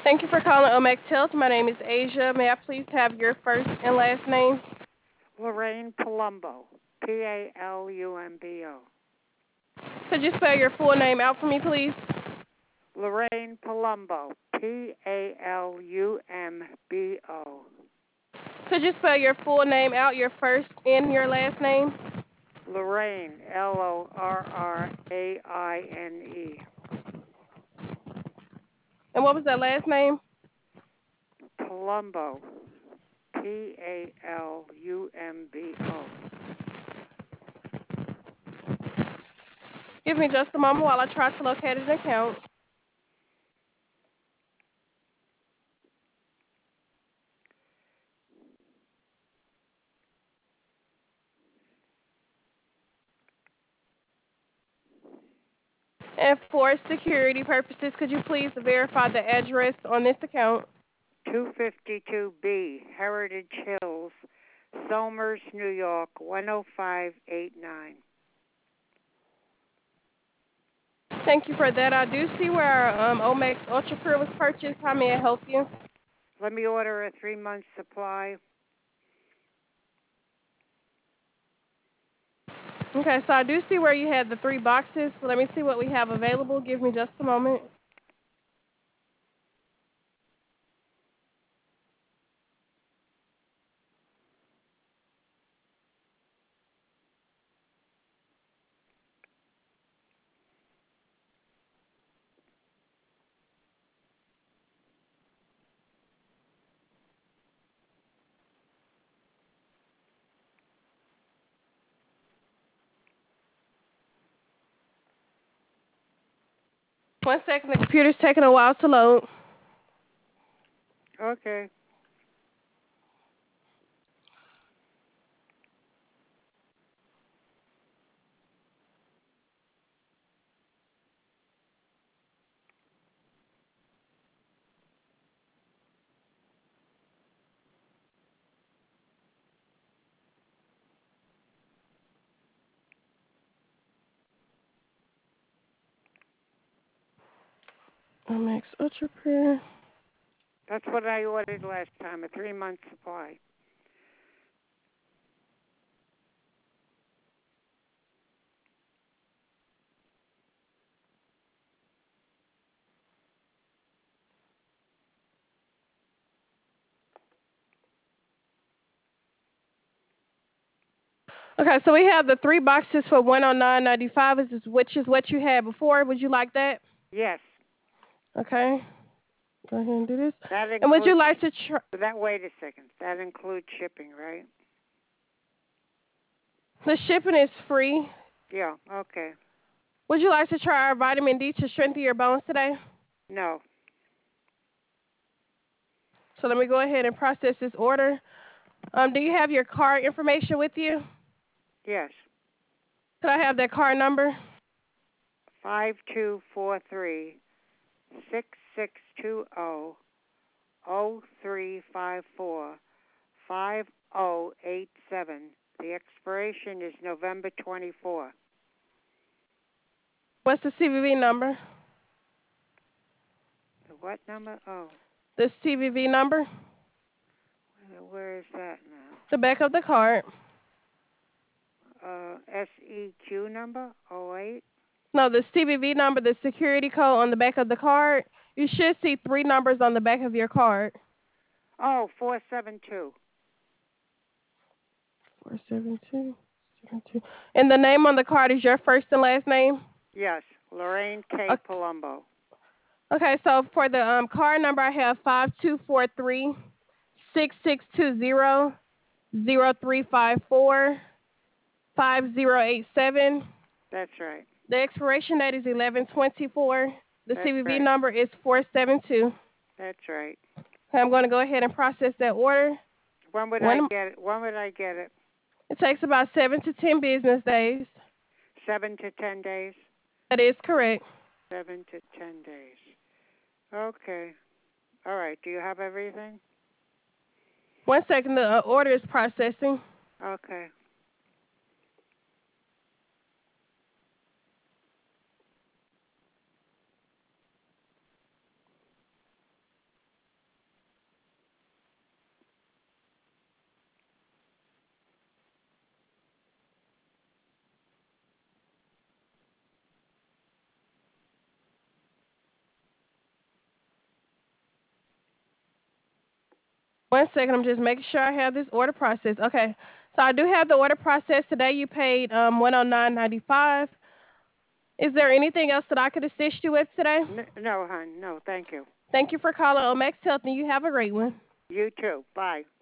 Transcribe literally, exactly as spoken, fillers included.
Thank you for calling Omex Health. My name is Asia. May I please have your first and last name? Lorraine Palumbo, P A L U M B O. Could you spell your full name out for me, please? Lorraine Palumbo, P A L U M B O. Could you spell your full name out, your first and your last name? Lorraine, L O R R A I N E. And what was that last name? Palumbo, P A L U M B O. Give me just a moment while I try to locate an account. And for security purposes, could you please verify the address on this account? two fifty-two B, Heritage Hills, Somers, New York, one oh five eight nine. Thank you for that. I do see where our um, Omex Ultra Pure was purchased. How may I help you? Let me order a three-month supply. Okay, so I do see where you had the three boxes. So let me see what we have available. Give me just a moment. One second, the computer's taking a while to load. Okay. Omex Ultra Pure. That's what I ordered last time, a three-month supply. Okay, so we have the three boxes for one hundred nine ninety-five, which is what you had before. Would you like that? Yes. Okay. Go ahead and do this. That And would you includes, like to try? that, wait a second. That includes shipping, right? The shipping is free. Yeah, okay. Would you like to try our vitamin D to strengthen your bones today? No. So let me go ahead and process this order. Um, do you have your card information with you? Yes. Could I have that card number? Five two four three six six two zero zero three five four five zero eight seven. The expiration is November twenty-fourth. What's the C V V number? The what number? Oh, The C V V number? where is that now? The back of the card. Uh, S E Q number? Oh eight? No, the C V V number, the security code on the back of the card. You should see three numbers on the back of your card. Oh, four seven two. four seven two. seven two. And the name on the card is your first and last name? Yes, Lorraine K. Okay, Palumbo. okay, so for the um, card number, I have five two four three six six two zero zero three five four five zero eight seven. That's right. The expiration date is eleven twenty-four. The That's C V V right. number is four seven two. That's right. I'm going to go ahead and process that order. When would I When get it? When would I get it? it takes about seven to ten business days. Seven to ten days? That is correct. Seven to ten days. Okay. All right. Do you have everything? One second, the uh, order is processing. Okay. One second, I'm just making sure I have this order process. Okay, so I do have the order process today. You paid um one hundred nine ninety five. Is there anything else that I could assist you with today? N- no, hon. No, thank you. Thank you for calling Omex Health, and you have a great one. You too. Bye.